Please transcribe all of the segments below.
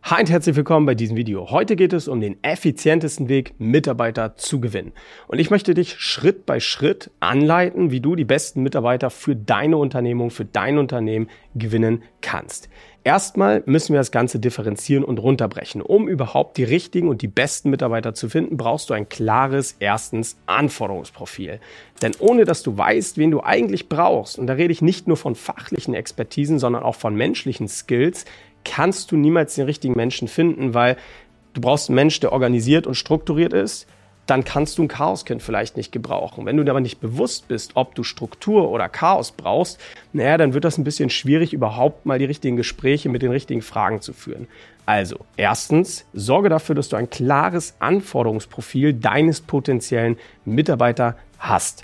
Hi und herzlich willkommen bei diesem Video. Heute geht es um den effizientesten Weg, Mitarbeiter zu gewinnen. Und ich möchte dich Schritt bei Schritt anleiten, wie du die besten Mitarbeiter für deine Unternehmung, für dein Unternehmen gewinnen kannst. Erstmal müssen wir das Ganze differenzieren und runterbrechen. Um überhaupt die richtigen und die besten Mitarbeiter zu finden, brauchst du ein klares, erstens, Anforderungsprofil. Denn ohne dass du weißt, wen du eigentlich brauchst, und da rede ich nicht nur von fachlichen Expertisen, sondern auch von menschlichen Skills, kannst du niemals den richtigen Menschen finden, weil du brauchst einen Mensch, der organisiert und strukturiert ist. Dann kannst du ein Chaoskind vielleicht nicht gebrauchen. Wenn du dir aber nicht bewusst bist, ob du Struktur oder Chaos brauchst, dann wird das ein bisschen schwierig, überhaupt mal die richtigen Gespräche mit den richtigen Fragen zu führen. Also, erstens, sorge dafür, dass du ein klares Anforderungsprofil deines potenziellen Mitarbeiters hast.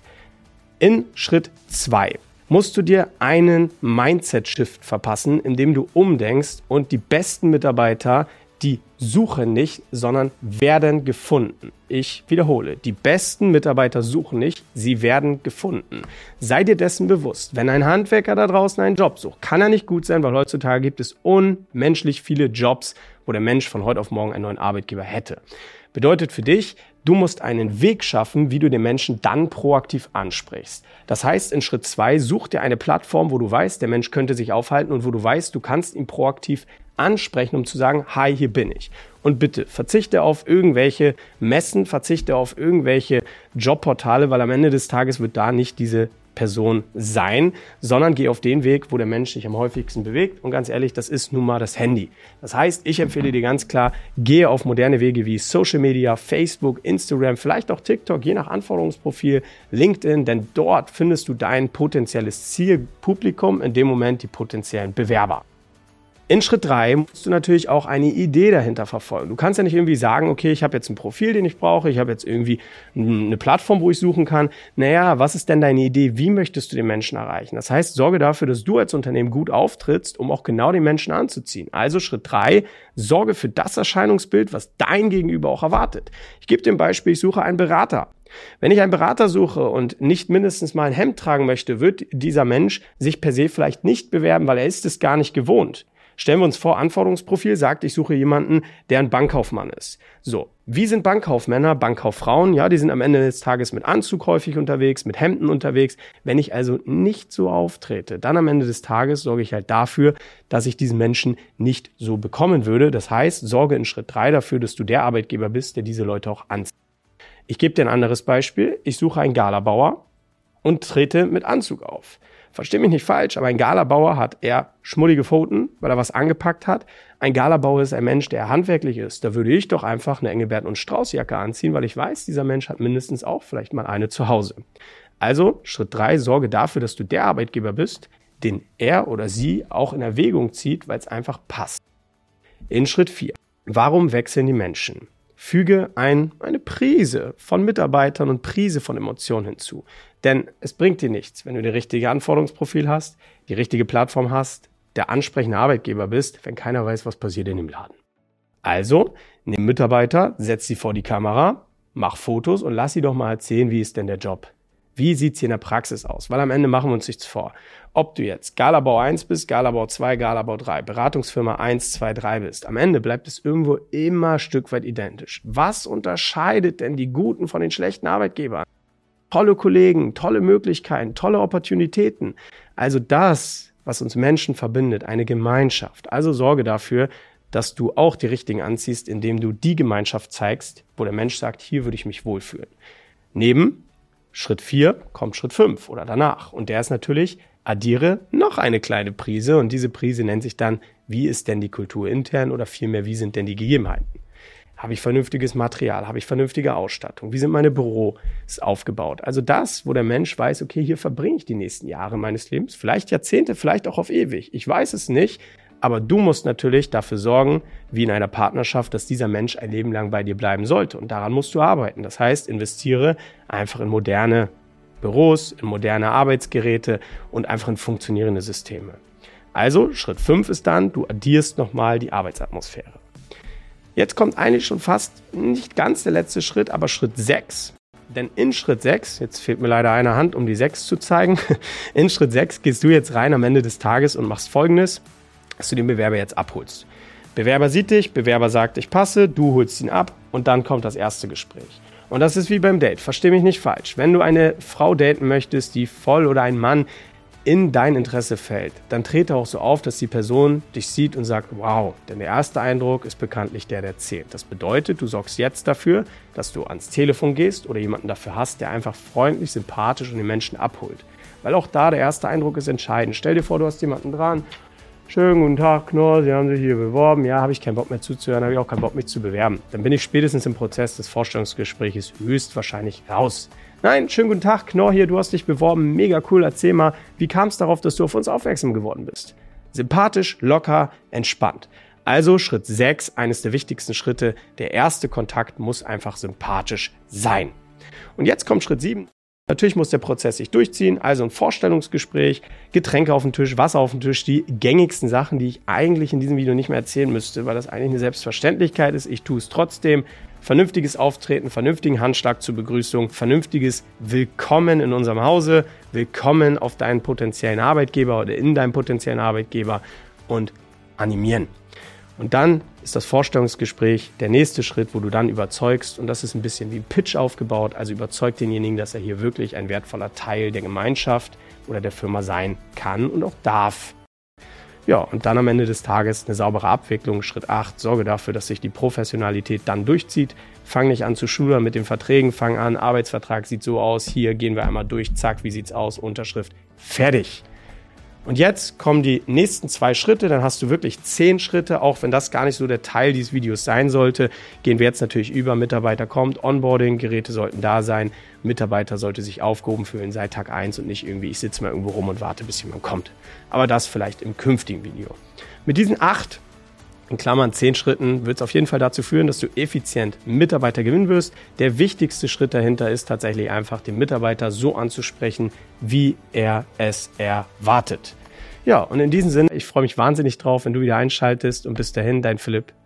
In Schritt 2 musst du dir einen Mindset-Shift verpassen, indem du umdenkst und die besten Mitarbeiter, die suchen nicht, sondern werden gefunden. Ich wiederhole, die besten Mitarbeiter suchen nicht, sie werden gefunden. Sei dir dessen bewusst, wenn ein Handwerker da draußen einen Job sucht, kann er nicht gut sein, weil heutzutage gibt es unmenschlich viele Jobs, wo der Mensch von heute auf morgen einen neuen Arbeitgeber hätte. Bedeutet für dich, du musst einen Weg schaffen, wie du den Menschen dann proaktiv ansprichst. Das heißt, in Schritt 2 such dir eine Plattform, wo du weißt, der Mensch könnte sich aufhalten und wo du weißt, du kannst ihn proaktiv ansprechen, um zu sagen, hi, hier bin ich. Und bitte, verzichte auf irgendwelche Messen, verzichte auf irgendwelche Jobportale, weil am Ende des Tages wird da nicht diese Person sein, sondern geh auf den Weg, wo der Mensch sich am häufigsten bewegt. Und ganz ehrlich, das ist nun mal das Handy. Das heißt, ich empfehle dir ganz klar, gehe auf moderne Wege wie Social Media, Facebook, Instagram, vielleicht auch TikTok, je nach Anforderungsprofil, LinkedIn, denn dort findest du dein potenzielles Zielpublikum, in dem Moment die potenziellen Bewerber. In Schritt 3 musst du natürlich auch eine Idee dahinter verfolgen. Du kannst ja nicht irgendwie sagen, okay, ich habe jetzt ein Profil, den ich brauche, ich habe jetzt irgendwie eine Plattform, wo ich suchen kann. Was ist denn deine Idee? Wie möchtest du den Menschen erreichen? Das heißt, sorge dafür, dass du als Unternehmen gut auftrittst, um auch genau den Menschen anzuziehen. Also Schritt 3, sorge für das Erscheinungsbild, was dein Gegenüber auch erwartet. Ich gebe dir ein Beispiel, ich suche einen Berater. Wenn ich einen Berater suche und nicht mindestens mal ein Hemd tragen möchte, wird dieser Mensch sich per se vielleicht nicht bewerben, weil er ist es gar nicht gewohnt. Stellen wir uns vor, Anforderungsprofil sagt, ich suche jemanden, der ein Bankkaufmann ist. So, wie sind Bankkaufmänner, Bankkauffrauen? Ja, die sind am Ende des Tages mit Anzug häufig unterwegs, mit Hemden unterwegs. Wenn ich also nicht so auftrete, dann am Ende des Tages sorge ich halt dafür, dass ich diesen Menschen nicht so bekommen würde. Das heißt, sorge in Schritt 3 dafür, dass du der Arbeitgeber bist, der diese Leute auch anzieht. Ich gebe dir ein anderes Beispiel. Ich suche einen Galabauer und trete mit Anzug auf. Versteh mich nicht falsch, aber ein Galabauer hat eher schmuddige Pfoten, weil er was angepackt hat. Ein Galabauer ist ein Mensch, der handwerklich ist. Da würde ich doch einfach eine Engelbert- und Strauß-Jacke anziehen, weil ich weiß, dieser Mensch hat mindestens auch vielleicht mal eine zu Hause. Also Schritt 3, sorge dafür, dass du der Arbeitgeber bist, den er oder sie auch in Erwägung zieht, weil es einfach passt. In Schritt 4, warum wechseln die Menschen? Füge eine Prise von Mitarbeitern und Prise von Emotionen hinzu. Denn es bringt dir nichts, wenn du das richtige Anforderungsprofil hast, die richtige Plattform hast, der ansprechende Arbeitgeber bist, wenn keiner weiß, was passiert in dem Laden. Also, nimm Mitarbeiter, setz sie vor die Kamera, mach Fotos und lass sie doch mal erzählen, wie ist denn der Job? Wie sieht's hier in der Praxis aus? Weil am Ende machen wir uns nichts vor. Ob du jetzt Galabau 1 bist, Galabau 2, Galabau 3, Beratungsfirma 1, 2, 3 bist, am Ende bleibt es irgendwo immer ein Stück weit identisch. Was unterscheidet denn die guten von den schlechten Arbeitgebern? Tolle Kollegen, tolle Möglichkeiten, tolle Opportunitäten. Also das, was uns Menschen verbindet, eine Gemeinschaft. Also sorge dafür, dass du auch die Richtigen anziehst, indem du die Gemeinschaft zeigst, wo der Mensch sagt, hier würde ich mich wohlfühlen. Neben Schritt 4 kommt Schritt 5 oder danach. Und der ist natürlich, addiere noch eine kleine Prise. Und diese Prise nennt sich dann, wie ist denn die Kultur intern oder vielmehr, wie sind denn die Gegebenheiten? Habe ich vernünftiges Material? Habe ich vernünftige Ausstattung? Wie sind meine Büros aufgebaut? Also das, wo der Mensch weiß, okay, hier verbringe ich die nächsten Jahre meines Lebens, vielleicht Jahrzehnte, vielleicht auch auf ewig. Ich weiß es nicht, aber du musst natürlich dafür sorgen, wie in einer Partnerschaft, dass dieser Mensch ein Leben lang bei dir bleiben sollte. Und daran musst du arbeiten. Das heißt, investiere einfach in moderne Büros, in moderne Arbeitsgeräte und einfach in funktionierende Systeme. Also Schritt 5 ist dann, du addierst nochmal die Arbeitsatmosphäre. Jetzt kommt eigentlich schon fast nicht ganz der letzte Schritt, aber Schritt 6. Denn in Schritt 6, jetzt fehlt mir leider eine Hand, um die 6 zu zeigen, in Schritt 6 gehst du jetzt rein am Ende des Tages und machst Folgendes, dass du den Bewerber jetzt abholst. Bewerber sieht dich, Bewerber sagt, ich passe, du holst ihn ab und dann kommt das erste Gespräch. Und das ist wie beim Date, versteh mich nicht falsch. Wenn du eine Frau daten möchtest, die voll oder ein Mann in dein Interesse fällt, dann trete auch so auf, dass die Person dich sieht und sagt, wow, denn der erste Eindruck ist bekanntlich der zählt. Das bedeutet, du sorgst jetzt dafür, dass du ans Telefon gehst oder jemanden dafür hast, der einfach freundlich, sympathisch und den Menschen abholt. Weil auch da der erste Eindruck ist entscheidend. Stell dir vor, du hast jemanden dran. Schönen guten Tag, Knorr, Sie haben sich hier beworben. Ja, habe ich keinen Bock mehr zuzuhören, habe ich auch keinen Bock, mich zu bewerben. Dann bin ich spätestens im Prozess des Vorstellungsgesprächs höchstwahrscheinlich raus. Nein, schönen guten Tag, Knorr hier, du hast dich beworben, mega cool, erzähl mal, wie kam es darauf, dass du auf uns aufmerksam geworden bist? Sympathisch, locker, entspannt. Also Schritt 6, eines der wichtigsten Schritte, der erste Kontakt muss einfach sympathisch sein. Und jetzt kommt Schritt 7. Natürlich muss der Prozess sich durchziehen, also ein Vorstellungsgespräch, Getränke auf dem Tisch, Wasser auf dem Tisch, die gängigsten Sachen, die ich eigentlich in diesem Video nicht mehr erzählen müsste, weil das eigentlich eine Selbstverständlichkeit ist. Ich tue es trotzdem. Vernünftiges Auftreten, vernünftigen Handschlag zur Begrüßung, vernünftiges Willkommen in unserem Hause, Willkommen auf deinen potenziellen Arbeitgeber oder in deinem potenziellen Arbeitgeber und animieren. Und dann ist das Vorstellungsgespräch der nächste Schritt, wo du dann überzeugst, und das ist ein bisschen wie ein Pitch aufgebaut, also überzeugt denjenigen, dass er hier wirklich ein wertvoller Teil der Gemeinschaft oder der Firma sein kann und auch darf. Ja, und dann am Ende des Tages eine saubere Abwicklung. Schritt 8, sorge dafür, dass sich die Professionalität dann durchzieht. Fang nicht an zu schudern mit den Verträgen, fang an, Arbeitsvertrag sieht so aus, hier gehen wir einmal durch, zack, wie sieht's aus, Unterschrift, fertig. Und jetzt kommen die nächsten 2 Schritte, dann hast du wirklich 10 Schritte, auch wenn das gar nicht so der Teil dieses Videos sein sollte, gehen wir jetzt natürlich über, Mitarbeiter kommt, Onboarding, Geräte sollten da sein, Mitarbeiter sollte sich aufgehoben fühlen seit Tag 1 und nicht irgendwie, ich sitze mal irgendwo rum und warte, bis jemand kommt. Aber das vielleicht im künftigen Video. Mit diesen 8, in Klammern 10 Schritten, wird es auf jeden Fall dazu führen, dass du effizient Mitarbeiter gewinnen wirst. Der wichtigste Schritt dahinter ist tatsächlich einfach, den Mitarbeiter so anzusprechen, wie er es erwartet. Ja, und in diesem Sinne, ich freue mich wahnsinnig drauf, wenn du wieder einschaltest und bis dahin, dein Philipp.